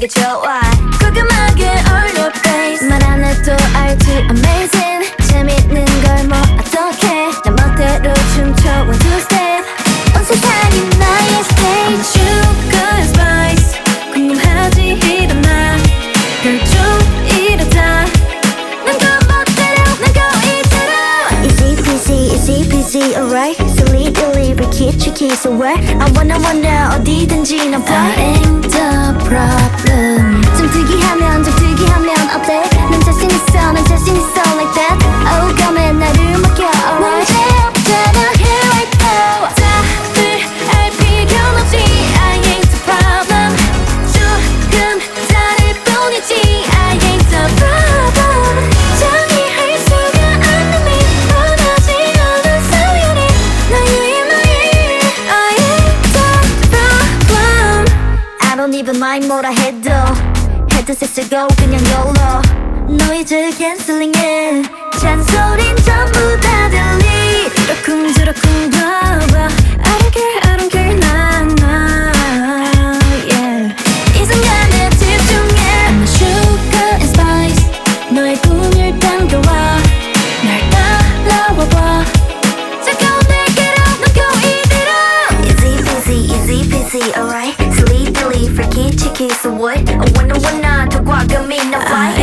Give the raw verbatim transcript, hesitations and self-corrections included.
게 좋아 궁금하게 all your face 말 안 해도 알지 amazing 재밌는 걸 뭐 어떡해 내 멋대로 춤춰 one two step 온 세상이 나의 stage Sugar spice 궁금하지 일어나 별좀 이러다 난 그 멋대로 난 고 이대로 Easy peasy easy peasy alright Silly dilly tricky tricky so where I wanna wanna 어디든지 난 fly I ain't the problem 좀 특이하면 좀 특이하면 어때 난 자신 있어 난 자신 있어 like that Oh come 나를 맡겨 alright 문제없잖아 here I go 다들 알 필요는 없지 I ain't the problem 조금 다를 뿐이지 I ain't the problem 정의할 수가 없는 미 원하지 않은 소연이 나의 나의 I ain't the problem I don't even mind 뭐라 해도 헤드셋 쓰고 그냥 YOLO 노이즈 캔슬링해 잔소린 전부 다 들리 이러쿵저러쿵 봐봐 I don't care I don't care 나나 yeah. 이 순간에 집중해 I'm a sugar and spice 너의 꿈을 당겨와 날 따라와봐 차가운 내게로 넘겨 이대로 Easy peasy easy peasy alright Silly dilly freaky cheeky so what I wanna wanna 더 과감히 나 fly